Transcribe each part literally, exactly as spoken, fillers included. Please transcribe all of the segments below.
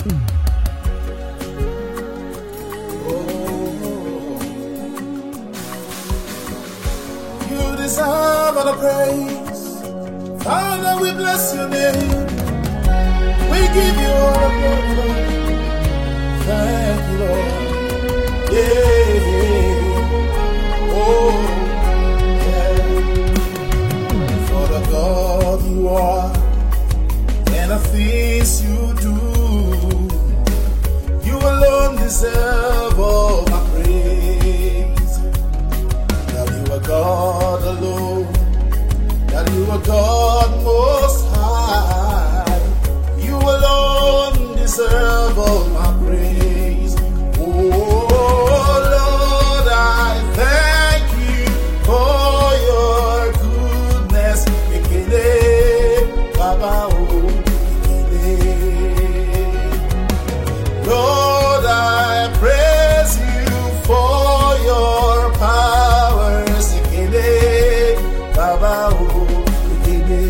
You deserve all the praise. Father, we bless your name. We give you all the glory. Thank you, Lord. Yeah. Oh, yeah. For the God you are and the things you do, you alone deserve all my praise. That you are God alone, that you are God most high. You alone deserve all my praise. Oh Lord, I thank you for your goodness. Ekele, Baba, oh, Ekele. Lord, I praise you for your powers. Ekele, Baba, oh, Ekele.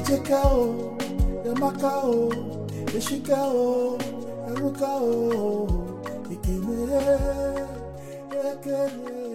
Ijeka o, Yamaka o, Eshika o, Eruka o, Ikene, Ekene.